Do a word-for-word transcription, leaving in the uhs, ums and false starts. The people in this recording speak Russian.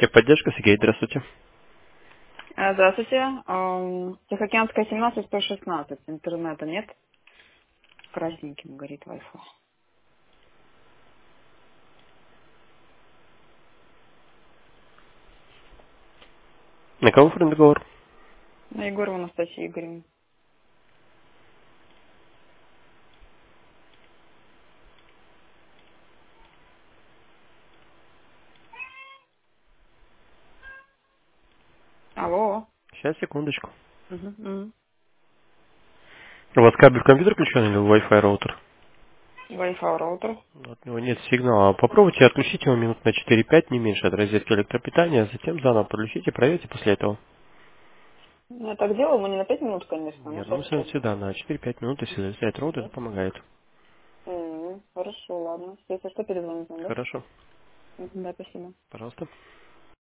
Техподдержка, Сергей, здравствуйте. А, Здравствуйте. Ам, Тихоокеанская семнадцать сто шестнадцать. Интернета нет. Красненьким горит Wi-Fi. На кого оформлен договор? На Егорову Анастасию Игоревну. Алло. Сейчас, секундочку. Мгм, мгм. У вас кабель в компьютер включен или Wi-Fi роутер? Wi-Fi роутер. От него нет сигнала. Попробуйте отключить его минут на четыре-пять, не меньше, от розетки электропитания, затем заново подключите, проверьте после этого. Я так делаю, мы не на пять минут, конечно, но Нет, ну сейчас, всегда сейчас. всегда на четыре-пять минут, если зависает роутер, Да? это помогает. М, Хорошо, ладно. Если что, перезвоните, да? Хорошо. Мгм, Да, спасибо. Пожалуйста.